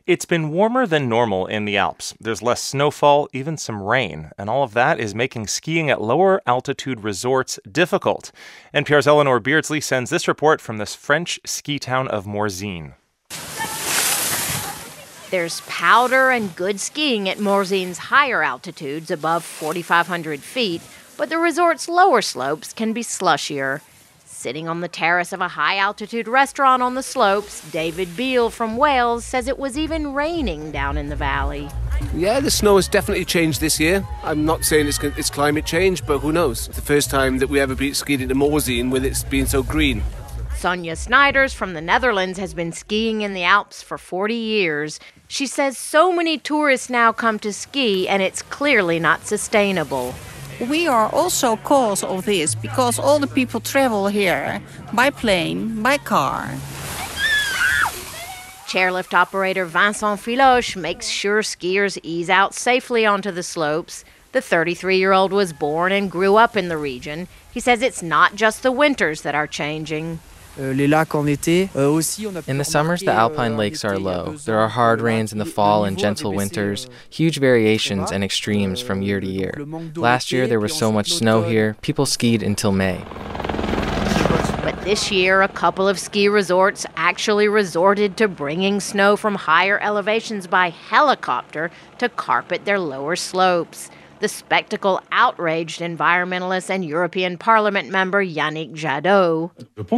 It's been warmer than normal in the Alps. There's less snowfall, even some rain, and all of that is making skiing at lower altitude resorts difficult. NPR's Eleanor Beardsley sends this report from this French ski town of Morzine. There's powder and good skiing at Morzine's higher altitudes above 4,500 feet, but the resort's lower slopes can be slushier. Sitting on the terrace of a high-altitude restaurant on the slopes, David Beale from Wales says it was even raining down in the valley. Yeah, the snow has definitely changed this year. I'm not saying it's climate change, but who knows? It's the first time that we ever skied into Morzine with it being so green. Sonja Snijders from the Netherlands has been skiing in the Alps for 40 years. She says so many tourists now come to ski, and it's clearly not sustainable. We are also cause of this because all the people travel here by plane, by car. Chairlift operator Vincent Filoche makes sure skiers ease out safely onto the slopes. The 33-year-old was born and grew up in the region. He says it's not just the winters that are changing. In the summers, the alpine lakes are low. There are hard rains in the fall and gentle winters, huge variations and extremes from year to year. Last year, there was so much snow here, people skied until May. But this year, a couple of ski resorts actually resorted to bringing snow from higher elevations by helicopter to carpet their lower slopes. The spectacle outraged environmentalist and European Parliament member Yannick Jadot.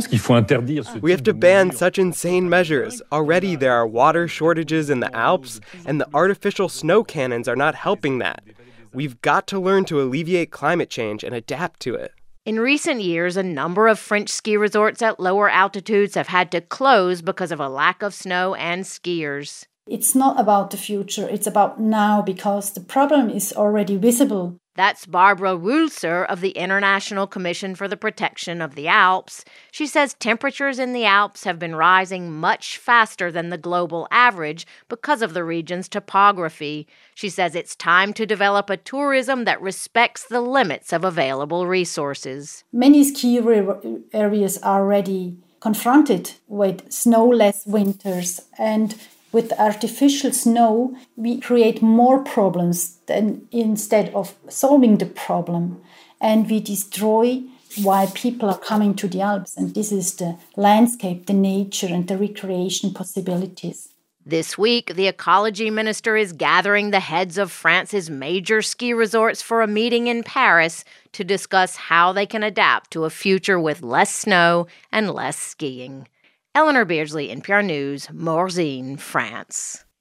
We have to ban such insane measures. Already there are water shortages in the Alps, and the artificial snow cannons are not helping that. We've got to learn to alleviate climate change and adapt to it. In recent years, a number of French ski resorts at lower altitudes have had to close because of a lack of snow and skiers. It's not about the future, it's about now, because the problem is already visible. That's Barbara Rulser of the International Commission for the Protection of the Alps. She says temperatures in the Alps have been rising much faster than the global average because of the region's topography. She says it's time to develop a tourism that respects the limits of available resources. Many ski areas are already confronted with snowless winters, and with artificial snow, we create more problems than instead of solving the problem. And we destroy why people are coming to the Alps. And this is the landscape, the nature, and the recreation possibilities. This week, the ecology minister is gathering the heads of France's major ski resorts for a meeting in Paris to discuss how they can adapt to a future with less snow and less skiing. Eleanor Beardsley, NPR News, Morzine, France.